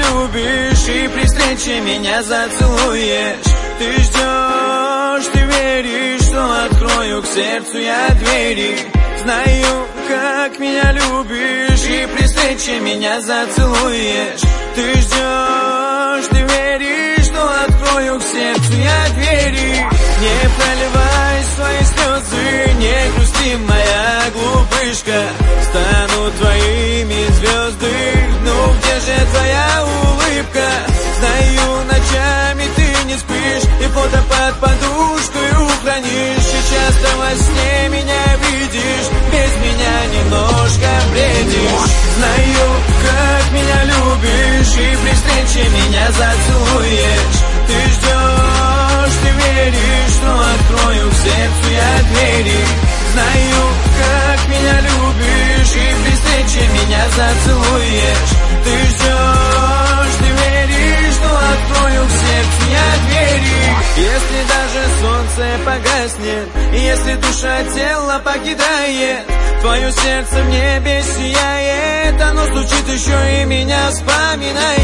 любишь и при встрече меня зацелуешь. Ты ждешь, ты веришь, что открою к сердцу я двери. Знаю, как меня любишь и при встрече меня зацелуешь. Ты ждешь, ты веришь, что открою к сердцу я двери. Не проливай свои слезы, не грусти, моя глупышка. Станут твоими звезды, ну где же твоя улыбка? Знаю, ночами ты не спишь и фото под подушкой хранишь. И часто во сне меня видишь, без меня немножко бредишь. Знаю, как меня любишь и при встрече меня зацелуешь. Ты ждешь, ты веришь, что открою к сердцу я двери. Знаю, как меня любишь и при встрече меня зацелуешь. Ты ждешь, ты веришь, что открою к сердцу я двери. Если даже солнце погаснет, если душа тело покидает, твое сердце в небе сияет, оно стучит еще и меня вспоминает.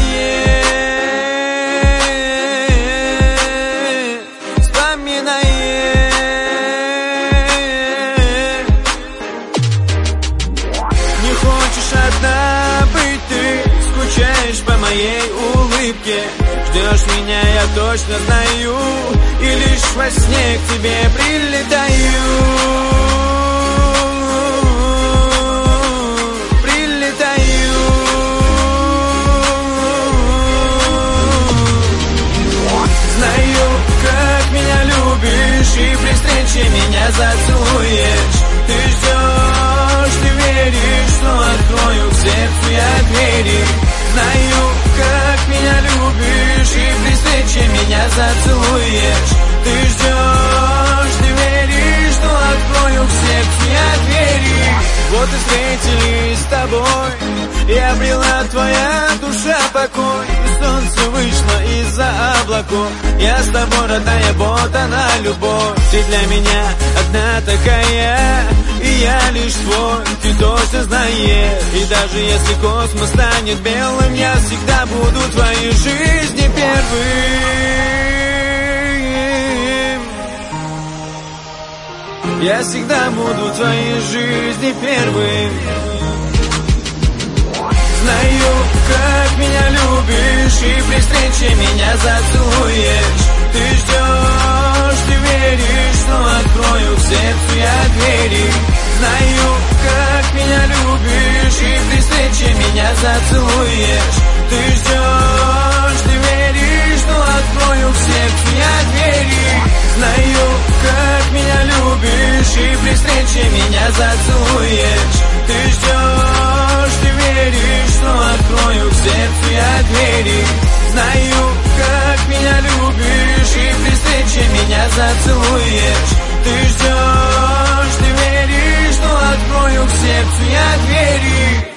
Не хочешь одна быть ты, скучаешь по моей улыбке. Ждешь меня, я точно знаю, и лишь во сне к тебе прилетаю. Знаю, как меня любишь и при встрече меня зацелуешь. Ты ждешь, ты веришь, что открою к сердцу я двери. Знаю, как меня любишь и при встрече меня зацелуешь. Ты ждешь, ты веришь, что открою к сердцу я двери. Вот и встретились с тобой, и обрела твоя душа покой. Солнце вышло из-за облаков, я с тобой, родная, вот она любовь. Ты для меня одна такая, и я лишь твой, ты точно знаешь. И даже если космос станет белым, я всегда буду в твоей жизни первым. Я всегда буду в твоей жизни первым. Знаю, как меня любишь и при встрече меня зацелуешь. Ты ждешь, ты веришь, что открою к сердцу я двери. Знаю, как меня любишь и при встрече меня зацелуешь. Ты ждешь, ты веришь, что открою к сердцу я двери. Знаю, как меня любишь и при встрече меня зацелуешь. Ты ждешь, ты веришь, что открою к сердцу я двери. Знаю, как меня любишь и при встрече меня зацелуешь. Ты ждешь, ты веришь, что открою к сердцу я двери.